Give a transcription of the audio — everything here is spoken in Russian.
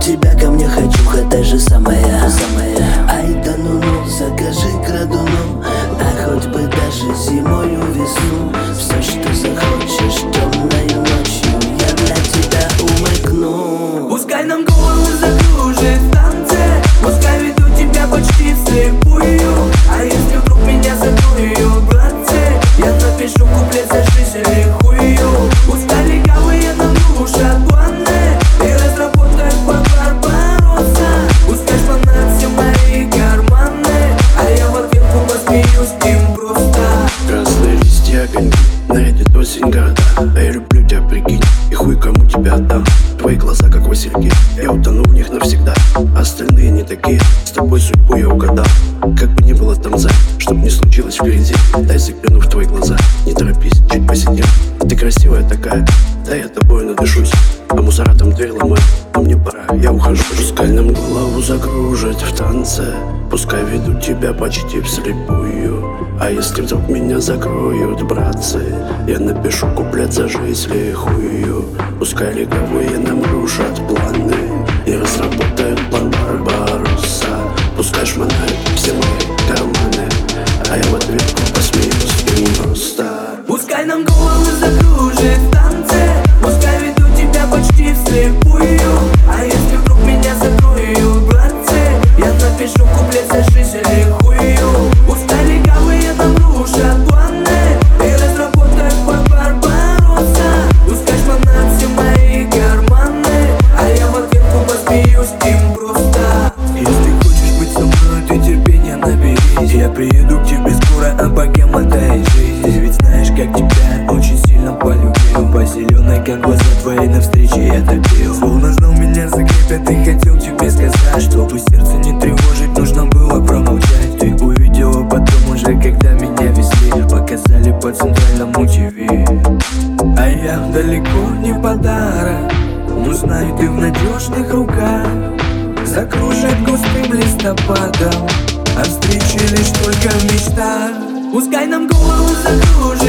тебя ко мне хочуха та же самая. Ай да ну-ну, закажи крадуну, а хоть бы даже зимою весну. Все, что захочешь темною ночью, я для тебя умыкну. Пускай нам голову закружит в танце, пускай веду тебя почти вслепую. А если вдруг меня закроют, братцы, я напишу куплет за жизнь или хую. Пускай легавые нам рушат планы и разработают план Барбаросса. Пускай шпанат все мои карманы, а я в ответку посмеюсь им просто. Красные листья, огоньки, нарядит осень города. А я люблю тебя, прикинь, и хуй кому тебя отдам. Твои глаза как васильки, я утону в них навсегда. Остальные не такие, с тобой судьбу я угадал. Как бы ни было там за, чтоб не случилось впереди, дай загляну в твои глаза, не торопись, чуть посидим. Ты красивая такая, да я тобой надышусь. А мусора там дверь ломают, но мне пора, я ухожу. Пускай нам голову закружит в танце, пускай ведут тебя почти вслепую. А если вдруг меня закроют, братцы, я напишу куплет за жизнь или хую. Пускай легавые нам рушат планы и разработают план Барбаросса. Пускай шмонают все мои карманы, а я в ответку посмеюсь им просто. Пускай нам голову закружит в танце, пускай веду тебя почти вслепую. А если вдруг меня закроют, братцы, я напишу куплет за жизнь или хую. Пускай легавые нам рушат планы и разработают план Барбаросса. Пускай шпанат все мои карманы, а я в ответку посмеюсь им просто. Если хочешь быть со мной, ты терпения наберись. Я приеду к тебе скоро, а богема дай жизнь. Ты ведь знаешь, как тебя очень сильно полюбил. По зеленой, как глаза твои, навстрече я топил. Словно знал, меня закрепят, и хотел тебе сказать, чтобы сердце не тревожить, нужно было промолчать. Ты увидела потом уже, когда меня везли, показали по центральному ТВ. А я далеко не подарок, но знаю, ты в надежных руках. Закружит густым листопадом, а встречи лишь только в мечтах. Пускай нам голову закружит